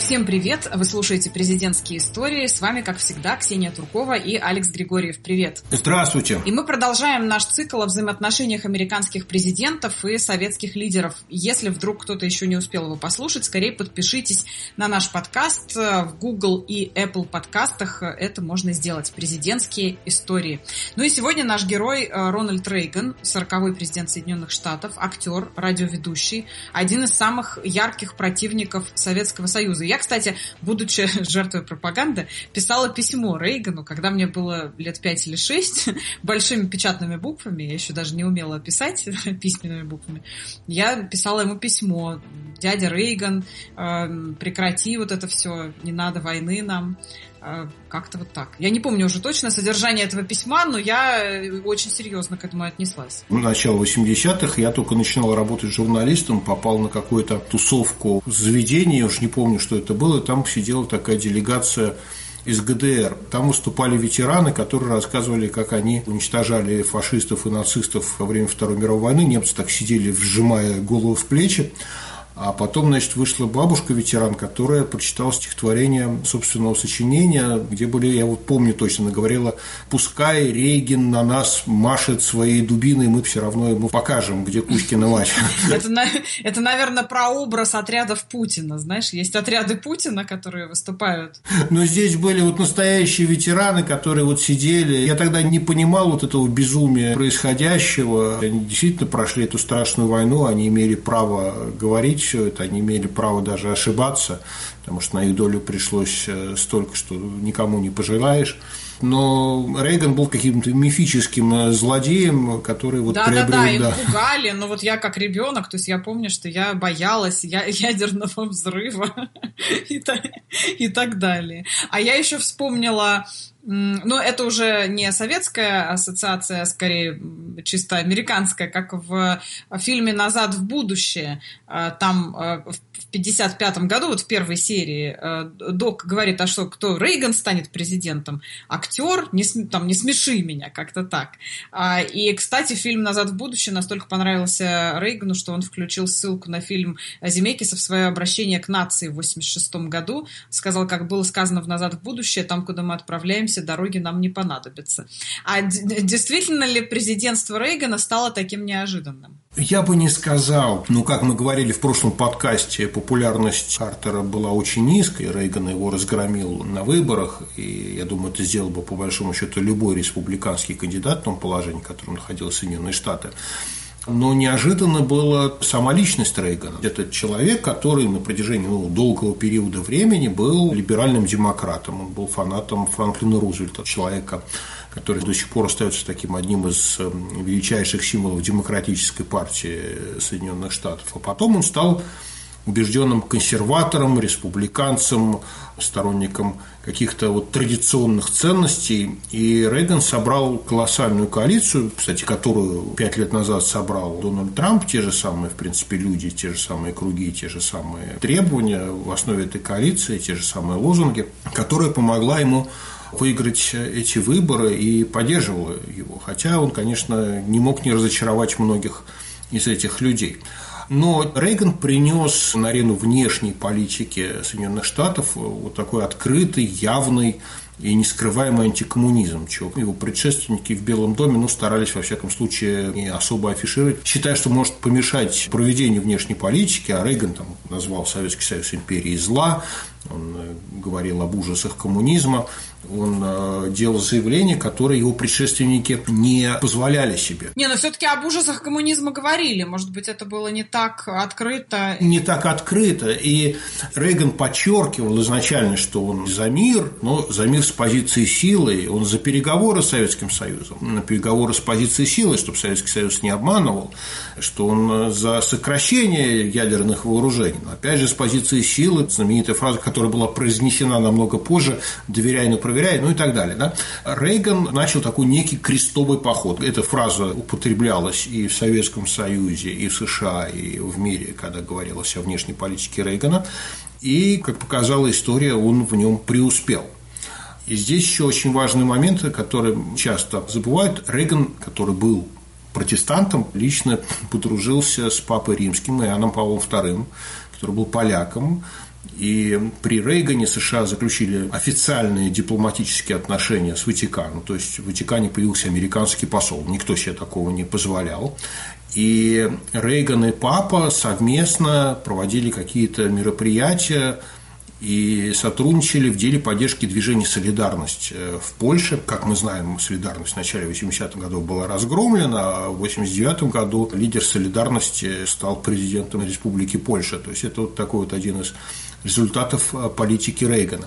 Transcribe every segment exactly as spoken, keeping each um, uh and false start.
Всем привет! Вы слушаете «Президентские истории». С вами, как всегда, Ксения Туркова и Алекс Григорьев. Привет! Здравствуйте! И мы продолжаем наш цикл о взаимоотношениях американских президентов и советских лидеров. Если вдруг кто-то еще не успел его послушать, скорее подпишитесь на наш подкаст в Google и Apple подкастах. Это можно сделать. «Президентские истории». Ну и сегодня наш герой Рональд Рейган, сороковой президент Соединенных Штатов, актер, радиоведущий, один из самых ярких противников Советского Союза. Я, кстати, будучи жертвой пропаганды, писала письмо Рейгану, когда мне было лет пять или шесть, большими печатными буквами, я еще даже не умела писать письменными буквами, я писала ему письмо: «Дядя Рейган, прекрати вот это все, не надо войны нам». Как-то вот так. Я не помню уже точно содержание этого письма, но я очень серьезно к этому отнеслась. В начале восьмидесятых я только начинал работать журналистом, попал на какую-то тусовку заведения, я уж не помню, что это было, там сидела такая делегация из ГДР. Там выступали ветераны, которые рассказывали, как они уничтожали фашистов и нацистов во время Второй мировой войны. Немцы так сидели, вжимая голову в плечи. А потом, значит, вышла бабушка-ветеран, которая прочитала стихотворение собственного сочинения, где были, я вот помню точно, она говорила: «Пускай Рейган на нас машет своей дубиной, мы все равно ему покажем, где Кузькина мать». Это, наверное, прообраз отрядов Путина, знаешь, есть отряды Путина, которые выступают. Но здесь были вот настоящие ветераны, которые вот сидели. Я тогда не понимал вот этого безумия происходящего. Они действительно прошли эту страшную войну, они имели право говорить все это, они имели право даже ошибаться, потому что на их долю пришлось столько, что никому не пожелаешь. Но Рейган был каким-то мифическим злодеем, который вот да, приобрел... Да-да-да, им да. пугали, но вот я как ребенок, то есть я помню, что я боялась ядерного взрыва и так, и так далее. А я еще вспомнила... Ну, это уже не советская ассоциация, а скорее чисто американская, как в фильме «Назад в будущее». Там в пятьдесят пятом году, вот в первой серии, Док говорит: а что, кто, Рейган станет президентом? Актер, не, там, не смеши меня, как-то так. И, кстати, фильм «Назад в будущее» настолько понравился Рейгану, что он включил ссылку на фильм Земекиса в свое обращение к нации в восемьдесят шестом году. Сказал, как было сказано в «Назад в будущее», там, куда мы отправляемся, дороги нам не понадобятся. А действительно ли президентство Рейгана стало таким неожиданным? Я бы не сказал. Ну, как мы говорили в прошлом подкасте, популярность Картера была очень низкой, Рейган его разгромил на выборах, и я думаю, это сделал бы по большому счету любой республиканский кандидат в том положении, в котором находились Соединенные Штаты. Но неожиданно была сама личность Рейгана. Это человек, который на протяжении ну, долгого периода времени был либеральным демократом. Он был фанатом Франклина Рузвельта, человека, который до сих пор остается таким одним из величайших символов демократической партии Соединенных Штатов. А потом он стал убежденным консерватором, республиканцем, сторонником каких-то вот традиционных ценностей. И Рейган собрал колоссальную коалицию, кстати, которую пять лет назад собрал Дональд Трамп, те же самые, в принципе, люди, те же самые круги, те же самые требования в основе этой коалиции, те же самые лозунги, которая помогла ему выиграть эти выборы и поддерживала его. Хотя он, конечно, не мог не разочаровать многих из этих людей. Но Рейган принес на арену внешней политики Соединенных Штатов вот такой открытый, явный и нескрываемый антикоммунизм, чего его предшественники в Белом доме ну, старались, во всяком случае, не особо афишировать, считая, что может помешать проведению внешней политики, а Рейган там назвал Советский Союз империей зла, он говорил об ужасах коммунизма, он делал заявления, которые его предшественники не позволяли себе. Не, но все-таки об ужасах коммунизма говорили, может быть, это было не так открыто. Не так открыто, и Рейган подчеркивал изначально, что он за мир, но за мир с позиции силы, он за переговоры с Советским Союзом, на переговоры с позиции силы, чтобы Советский Союз не обманывал, что он за сокращение ядерных вооружений, но опять же с позиции силы, знаменитая фраза, которая была произнесена намного позже: «доверяй, но проверяй», ну и так далее. Да? Рейган начал такой некий крестовый поход. Эта фраза употреблялась и в Советском Союзе, и в США, и в мире, когда говорилось о внешней политике Рейгана. И, как показала история, он в нем преуспел. И здесь еще очень важный момент, который часто забывают. Рейган, который был протестантом, лично подружился с папой римским Иоанном Павлом вторым, который был поляком. И при Рейгане США заключили официальные дипломатические отношения с Ватиканом. То есть в Ватикане появился американский посол. Никто себе такого не позволял. И Рейган и папа совместно проводили какие-то мероприятия и сотрудничали в деле поддержки движения «Солидарность» в Польше. Как мы знаем, «Солидарность» в начале восьмидесятых годов была разгромлена, а в восемьдесят девятом году лидер «Солидарности» стал президентом Республики Польша. То есть это вот такой вот один из результатов политики Рейгана.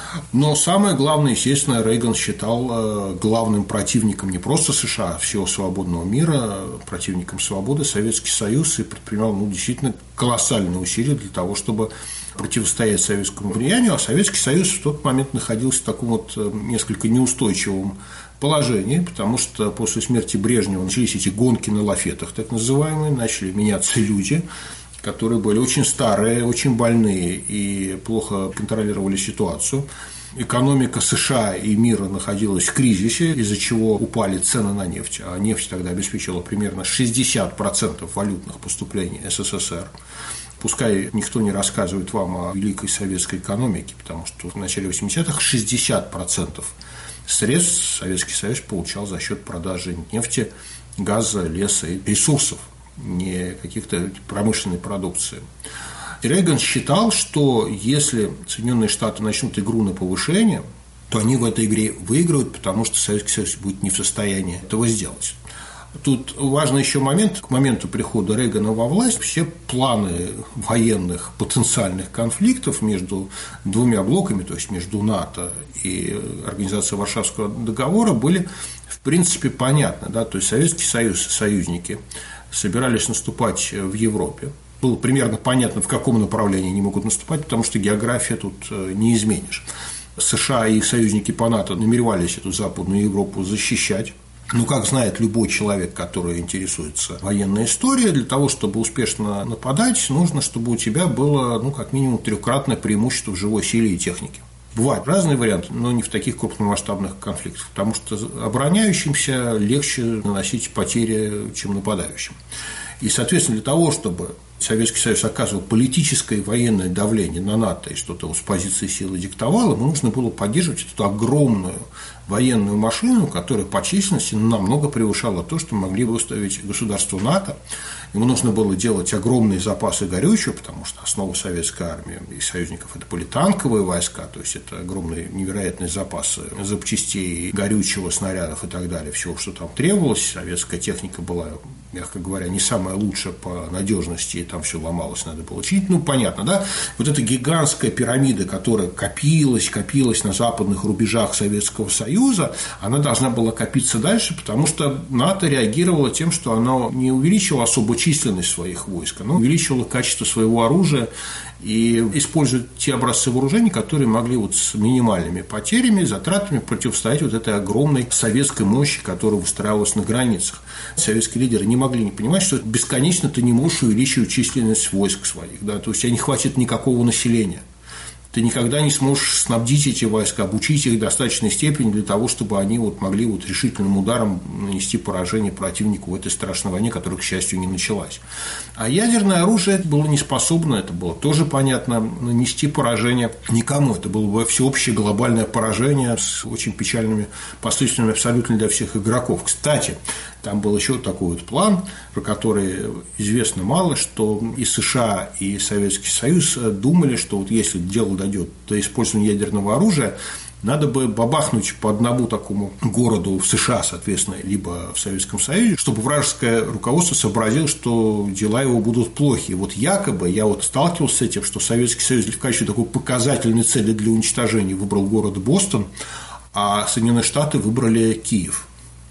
Но самое главное, естественно, Рейган считал главным противником не просто США, а всего свободного мира, противником свободы Советский Союз, и предпринимал ну, действительно колоссальные усилия для того, чтобы противостоять советскому влиянию, а Советский Союз в тот момент находился в таком вот несколько неустойчивом положении, потому что после смерти Брежнева начались эти гонки на лафетах, так называемые, начали меняться люди, которые были очень старые, очень больные и плохо контролировали ситуацию. Экономика США и мира находилась в кризисе, из-за чего упали цены на нефть, а нефть тогда обеспечивала примерно шестьдесят процентов валютных поступлений СССР. Пускай никто не рассказывает вам о великой советской экономике, потому что в начале восьмидесятых шестьдесят процентов средств Советский Союз получал за счет продажи нефти, газа, леса и ресурсов, не каких-то промышленной продукции. И Рейган считал, что если Соединенные Штаты начнут игру на повышение, то они в этой игре выиграют, потому что Советский Союз будет не в состоянии этого сделать. Тут важный еще момент. К моменту прихода Рейгана во власть все планы военных потенциальных конфликтов между двумя блоками, то есть между НАТО и Организацией Варшавского договора, были в принципе понятны. Да? То есть Советский Союз и союзники собирались наступать в Европе. Было примерно понятно, в каком направлении они могут наступать, потому что география тут не изменишь. США и их союзники по НАТО намеревались эту Западную Европу защищать. Ну, как знает любой человек, который интересуется военной историей, для того, чтобы успешно нападать, нужно, чтобы у тебя было, ну, как минимум, трехкратное преимущество в живой силе и технике. Бывают разные варианты, но не в таких крупномасштабных конфликтах, потому что обороняющимся легче наносить потери, чем нападающим. И, соответственно, для того, чтобы Советский Союз оказывал политическое и военное давление на НАТО и что-то с позиции силы диктовал, ему нужно было поддерживать эту огромную военную машину, которая по численности намного превышала то, что могли выставить государства НАТО. Ему нужно было делать огромные запасы горючего, потому что основа советской армии и союзников – это были танковые войска, то есть это огромные невероятные запасы запчастей, горючего, снарядов и так далее, всего, что там требовалось. Советская техника была, мягко говоря, не самая лучшая по надежности, и там все ломалось, надо было чинить. Ну, понятно, да? Вот эта гигантская пирамида, которая копилась, копилась на западных рубежах Советского Союза, она должна была копиться дальше, потому что НАТО реагировало тем, что оно не увеличило особо численность своих войск, оно увеличивало качество своего оружия и использует те образцы вооружений, которые могли вот с минимальными потерями, затратами противостоять вот этой огромной советской мощи, которая выстраивалась на границах. Советские лидеры не могли не понимать, что бесконечно ты не можешь увеличивать численность войск своих, да, то есть у тебя не хватит никакого населения. Ты никогда не сможешь снабдить эти войска, обучить их в достаточной степени для того, чтобы они вот могли вот решительным ударом нанести поражение противнику в этой страшной войне, которая, к счастью, не началась. А ядерное оружие было не способно, это было тоже понятно, нанести поражение никому. Это было бы всеобщее глобальное поражение с очень печальными последствиями абсолютно для всех игроков. Кстати, там был еще такой вот план, про который известно мало, что и США, и Советский Союз думали, что вот если дело дойдет до использования ядерного оружия, надо бы бабахнуть по одному такому городу в США, соответственно, либо в Советском Союзе, чтобы вражеское руководство сообразило, что дела его будут плохи. И вот якобы я вот сталкивался с этим, что Советский Союз в качестве такой показательной цели для уничтожения выбрал город Бостон, а Соединенные Штаты выбрали Киев.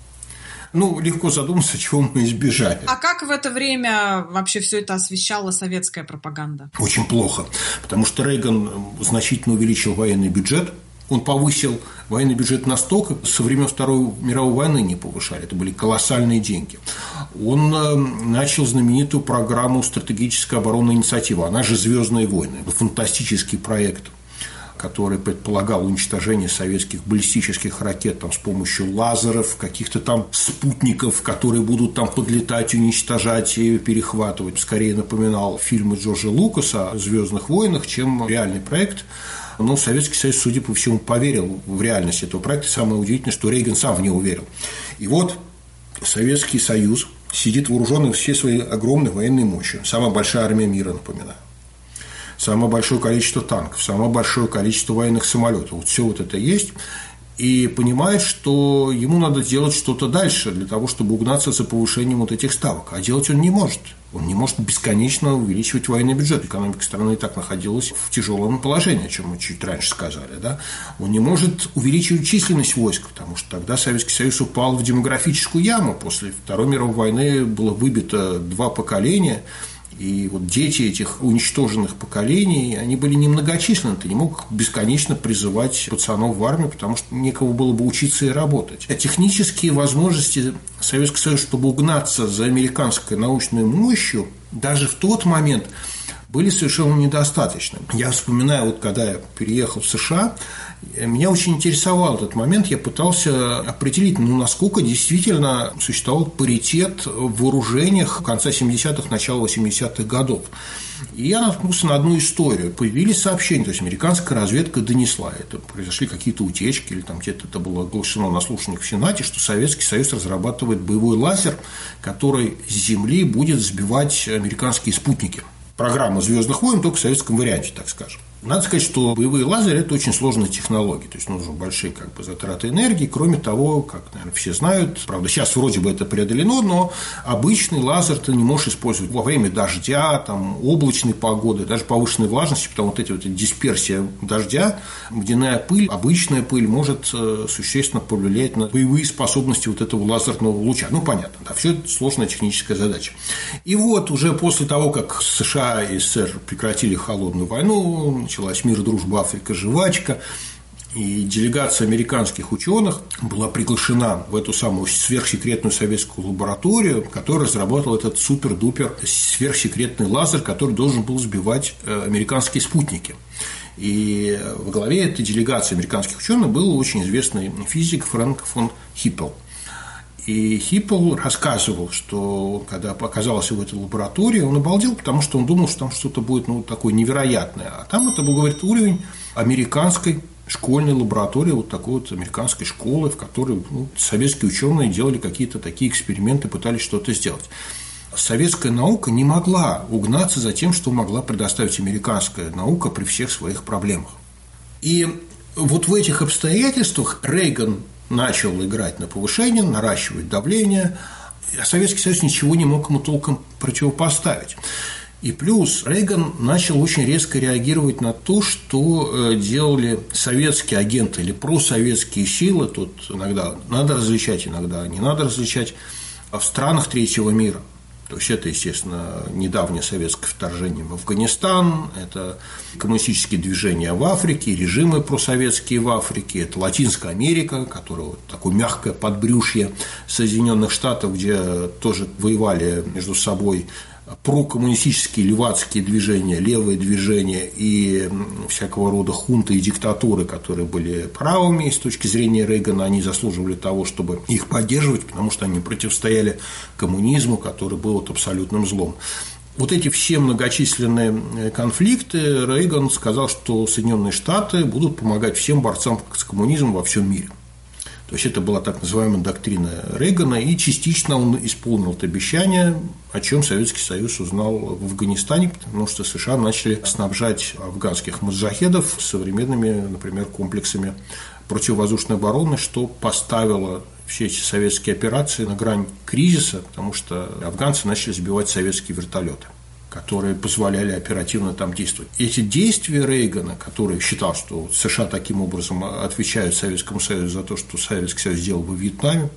Ну, легко задуматься, чего мы избежали. А как в это время вообще все это освещала советская пропаганда? Очень плохо, потому что Рейган значительно увеличил военный бюджет. Он повысил военный бюджет настолько, со времен Второй мировой войны не повышали, это были колоссальные деньги. Он начал знаменитую программу «Стратегическая оборонная инициатива», она же «Звездные войны», фантастический проект, который предполагал уничтожение советских баллистических ракет там, с помощью лазеров, каких-то там спутников, которые будут там подлетать, уничтожать и перехватывать, скорее напоминал фильмы Джорджа Лукаса о «Звездных войнах», чем реальный проект. Но Советский Союз, судя по всему, поверил в реальность этого проекта. Самое удивительное, что Рейган сам в него верил. И вот Советский Союз сидит вооруженный всей своей огромной военной мощью. Самая большая армия мира, напоминаю. Самое большое количество танков, самое большое количество военных самолетов. Вот все вот это есть. И понимает, что ему надо делать что-то дальше для того, чтобы угнаться за повышением вот этих ставок. А делать он не может. Он не может бесконечно увеличивать военный бюджет. Экономика страны и так находилась в тяжелом положении, о чем мы чуть раньше сказали. Да? Он не может увеличивать численность войск, потому что тогда Советский Союз упал в демографическую яму. После Второй мировой войны было выбито два поколения. И вот дети этих уничтоженных поколений, они были немногочисленны, ты не мог бесконечно призывать пацанов в армию, потому что некого было бы учиться и работать. А технические возможности Советского Союза, чтобы угнаться за американской научной мощью, даже в тот момент были совершенно недостаточны. Я вспоминаю, вот когда я переехал в США, меня очень интересовал этот момент, я пытался определить, ну, насколько действительно существовал паритет в вооружениях конца семидесятых, начала восьмидесятых годов. И я наткнулся на одну историю. Появились сообщения, то есть американская разведка донесла, это произошли какие-то утечки, или там где-то это было оглашено на слушаниях в Сенате, что Советский Союз разрабатывает боевой лазер, который с Земли будет сбивать американские спутники. Программа «Звездных войн» только в советском варианте, так скажем. Надо сказать, что боевые лазеры – это очень сложная технология, то есть нужны большие как бы, затраты энергии. Кроме того, как, наверное, все знают, правда, сейчас вроде бы это преодолено, но обычный лазер ты не можешь использовать во время дождя, там, облачной погоды, даже повышенной влажности, потому что вот эти вот дисперсия дождя, водяная пыль, обычная пыль может существенно повлиять на боевые способности вот этого лазерного луча. Ну, понятно, да, все это сложная техническая задача. И вот уже после того, как США и СССР прекратили холодную войну, началась «Мир, дружба, Африка, жвачка», и делегация американских ученых была приглашена в эту самую сверхсекретную советскую лабораторию, которая разработала этот супер-дупер сверхсекретный лазер, который должен был сбивать американские спутники. И во главе этой делегации американских ученых был очень известный физик Фрэнк фон Хиппел. И Хиппел рассказывал, что когда оказался в этой лаборатории, он обалдел, потому что он думал, что там что-то будет ну, такое невероятное. А там это был, говорит, уровень американской школьной лаборатории, вот такой вот американской школы, в которой ну, советские ученые делали какие-то такие эксперименты, пытались что-то сделать. Советская наука не могла угнаться за тем, что могла предоставить американская наука при всех своих проблемах. И вот в этих обстоятельствах Рейган начал играть на повышение, наращивать давление, а Советский Союз ничего не мог ему толком противопоставить. И плюс Рейган начал очень резко реагировать на то, что делали советские агенты или просоветские силы, тут иногда надо различать, иногда не надо различать, в странах третьего мира. То есть это, естественно, недавнее советское вторжение в Афганистан, это коммунистические движения в Африке, режимы просоветские в Африке, это Латинская Америка, которая вот такое мягкое подбрюшье Соединенных Штатов, где тоже воевали между собой прокоммунистические левацкие движения, левые движения и всякого рода хунты и диктатуры, которые были правыми с точки зрения Рейгана, они заслуживали того, чтобы их поддерживать, потому что они противостояли коммунизму, который был вот абсолютным злом. Вот эти все многочисленные конфликты Рейган сказал, что Соединенные Штаты будут помогать всем борцам с коммунизмом во всем мире. То есть это была так называемая доктрина Рейгана, и частично он исполнил это обещание, о чем Советский Союз узнал в Афганистане, потому что США начали снабжать афганских маджахедов современными, например, комплексами противовоздушной обороны, что поставило все эти советские операции на грань кризиса, потому что афганцы начали сбивать советские вертолеты, которые позволяли оперативно там действовать. Эти действия Рейгана, который считал, что США таким образом отвечают Советскому Союзу за то, что Советский Союз сделал во Вьетнаме,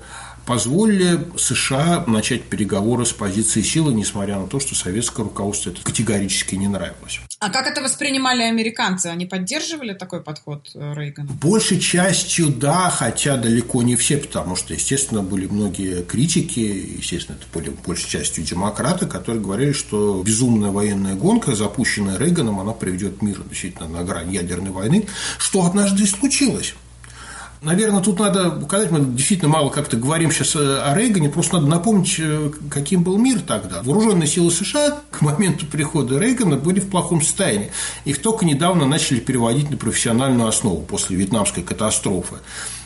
позволили США начать переговоры с позиции силы, несмотря на то, что советское руководство это категорически не нравилось. А как это воспринимали американцы? Они поддерживали такой подход Рейгана? Большей частью да, хотя далеко не все, потому что, естественно, были многие критики, естественно, это были большей частью демократы, которые говорили, что безумная военная гонка, запущенная Рейганом, она приведет мир действительно на грань ядерной войны, что однажды и случилось. Наверное, тут надо указать, мы действительно мало как-то говорим сейчас о Рейгане, просто надо напомнить, каким был мир тогда. Вооруженные силы США к моменту прихода Рейгана были в плохом состоянии. Их только недавно начали переводить на профессиональную основу после вьетнамской катастрофы.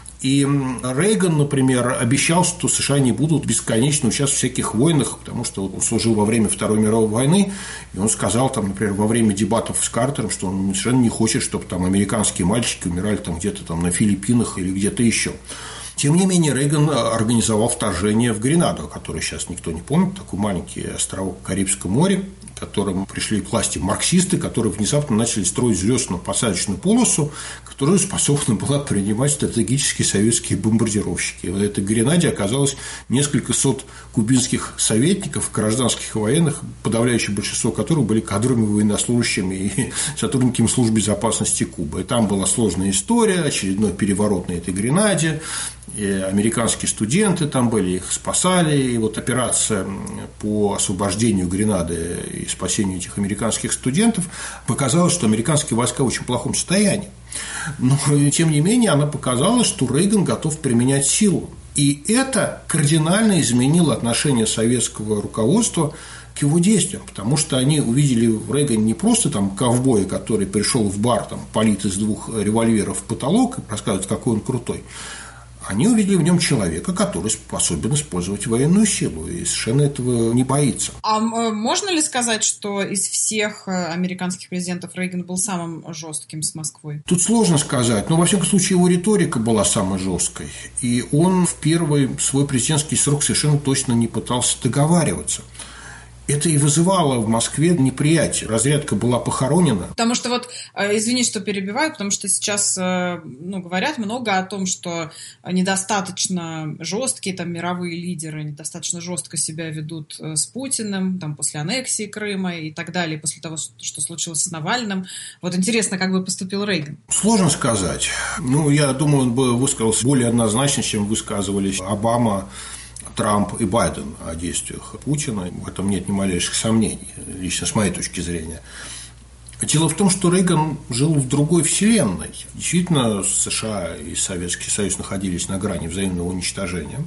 И Рейган, например, обещал, что США не будут бесконечно участвовать в всяких войнах, потому что он служил во время Второй мировой войны, и он сказал, там, например, во время дебатов с Картером, что он совершенно не хочет, чтобы там американские мальчики умирали там, где-то там на Филиппинах или где-то еще. Тем не менее, Рейган организовал вторжение в Гренаду, который сейчас никто не помнит, такой маленький островок в Карибском море, к которому пришли к власти марксисты, которые внезапно начали строить звездную посадочную полосу, которая способна была принимать стратегические советские бомбардировщики. И в этой Гренаде оказалось несколько сот кубинских советников, гражданских и военных, подавляющее большинство которых были кадровыми военнослужащими и сотрудниками служб безопасности Кубы. И там была сложная история, очередной переворот на этой Гренаде. И американские студенты там были, их спасали, и вот операция по освобождению Гренады и спасению этих американских студентов показала, что американские войска в очень плохом состоянии. Но, тем не менее, она показала, что Рейган готов применять силу. И это кардинально изменило отношение советского руководства к его действиям, потому что они увидели в Рейгане не просто там ковбоя, который пришел в бар, там, палит из двух револьверов в потолок и рассказывает, какой он крутой. Они увидели в нем человека, который способен использовать военную силу и совершенно этого не боится. А можно ли сказать, что из всех американских президентов Рейган был самым жестким с Москвой? Тут сложно сказать, но во всяком случае его риторика была самой жесткой. И он в первый свой президентский срок совершенно точно не пытался договариваться. Это и вызывало в Москве неприятие. Разрядка была похоронена. Потому что вот, извини, что перебиваю, потому что сейчас ну, говорят много о том, что недостаточно жесткие там, мировые лидеры, недостаточно жестко себя ведут с Путиным, там, после аннексии Крыма и так далее, после того, что случилось с Навальным. Вот интересно, как бы поступил Рейган? Сложно сказать. Ну, я думаю, он бы высказался более однозначно, чем высказывались Обама, Трамп и Байден о действиях Путина. В этом нет ни малейших сомнений, лично с моей точки зрения. Дело в том, что Рейган жил в другой вселенной. Действительно, США и Советский Союз находились на грани взаимного уничтожения.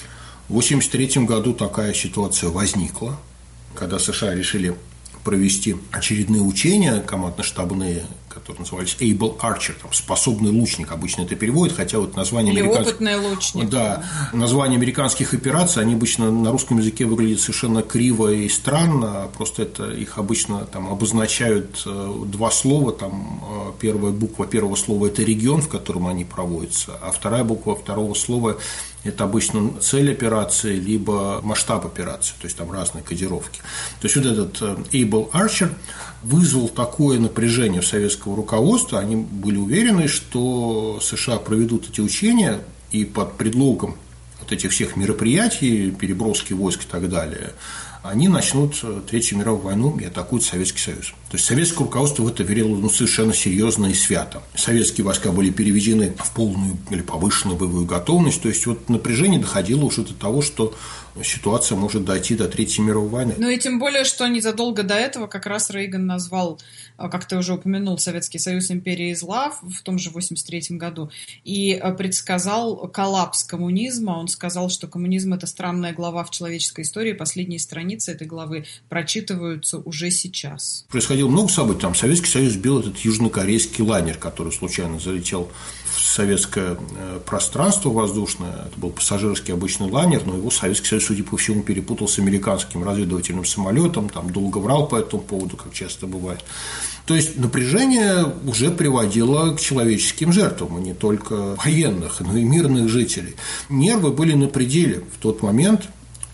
В восемьдесят третьем году такая ситуация возникла, когда США решили провести очередные учения командно-штабные, которые назывались Able Archer, там, способный лучник, обычно это переводят, хотя вот название Или американских... опытный лучник. Да, название американских операций, они обычно на русском языке выглядят совершенно криво и странно, просто это их обычно там обозначают два слова, там первая буква первого слова – это регион, в котором они проводятся, а вторая буква второго слова – это обычно цель операции, либо масштаб операции, то есть там разные кодировки. То есть вот этот Able Archer вызвал такое напряжение в советского руководства, они были уверены, что США проведут эти учения, и под предлогом вот этих всех мероприятий, переброски войск и так далее, они начнут Третью мировую войну и атакуют Советский Союз. То есть советское руководство в это верило ну, совершенно серьезно и свято. Советские войска были переведены в полную или повышенную боевую готовность. То есть вот напряжение доходило уже до того, что ситуация может дойти до Третьей мировой войны. Ну и тем более, что незадолго до этого как раз Рейган назвал, как ты уже упомянул, Советский Союз империей зла в том же восемьдесят третьем году и предсказал коллапс коммунизма. Он сказал, что коммунизм – это странная глава в человеческой истории, последние страницы этой главы прочитываются уже сейчас. Происходило много событий. Там Советский Союз сбил этот южнокорейский лайнер, который случайно залетел в советское пространство воздушное. Это был пассажирский обычный лайнер, но его Советский Союз, судя по всему, перепутал с американским разведывательным самолетом, там долго врал по этому поводу, как часто бывает. То есть напряжение уже приводило к человеческим жертвам, и не только военных, но и мирных жителей. Нервы были на пределе в тот момент.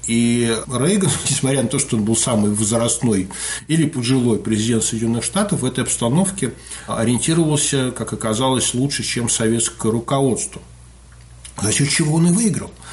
И Рейган, несмотря на то, что он был самый возрастной или пожилой президент Соединенных Штатов, в этой обстановке ориентировался, как оказалось, лучше, чем советское руководство. За счет чего он и выиграл.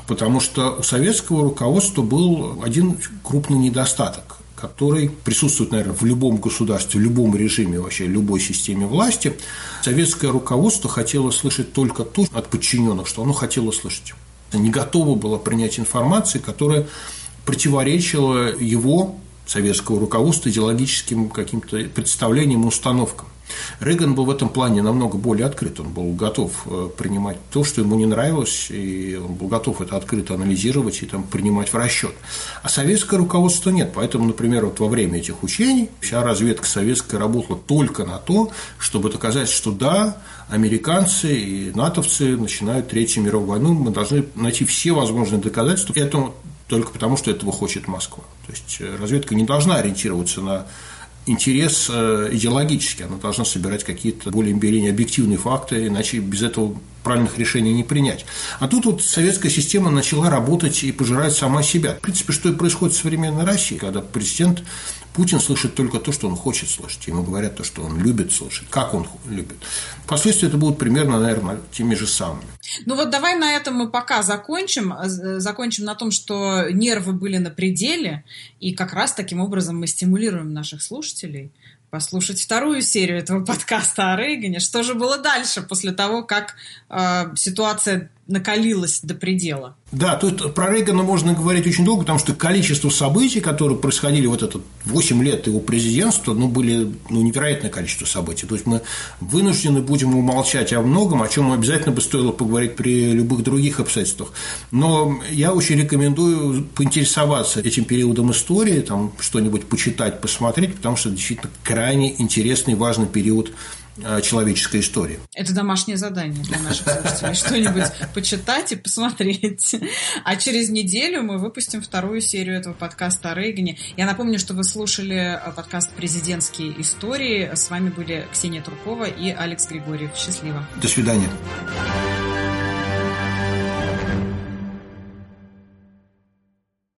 Потому что у советского руководства был один крупный недостаток, который присутствует, наверное, в любом государстве, в любом режиме, вообще любой системе власти. Советское руководство хотело слышать только то от подчиненных, что оно хотело слышать. Не готово было принять информацию, которая противоречила его, советского руководства, идеологическим каким-то представлениям и установкам. Рейган был в этом плане намного более открыт, он был готов принимать то, что ему не нравилось, и он был готов это открыто анализировать и там, принимать в расчет. А советское руководство нет, поэтому, например, вот во время этих учений вся разведка советская работала только на то, чтобы доказать, что да, американцы и натовцы начинают Третью мировую войну, мы должны найти все возможные доказательства этому только потому, что этого хочет Москва. То есть разведка не должна ориентироваться на интерес идеологический, она должна собирать какие-то более-менее объективные факты, иначе без этого правильных решений не принять. А тут вот советская система начала работать и пожирать сама себя. В принципе, что и происходит в современной России, когда президент Путин слышит только то, что он хочет слышать. Ему говорят то, что он любит слышать, как он любит. Впоследствии это будут примерно, наверное, теми же самыми. Ну вот давай на этом мы пока закончим. Закончим на том, что нервы были на пределе, и как раз таким образом мы стимулируем наших слушателей послушать вторую серию этого подкаста о Рейгане. Что же было дальше, после того, как э, ситуация накалилась до предела? Да, тут про Рейгана можно говорить очень долго, потому что количество событий, которые происходили вот это восемь лет его президентства, ну, были ну, невероятное количество событий. То есть мы вынуждены будем умолчать о многом, о чем обязательно бы стоило поговорить при любых других обстоятельствах. Но я очень рекомендую поинтересоваться этим периодом истории, там что-нибудь почитать, посмотреть, потому что это действительно крайне интересный, важный период человеческой истории. Это домашнее задание для наших слушателей. Что-нибудь почитать и посмотреть. А через неделю мы выпустим вторую серию этого подкаста о Рейгане. Я напомню, что вы слушали подкаст «Президентские истории». С вами были Ксения Трукова и Алекс Григорьев. Счастливо. До свидания.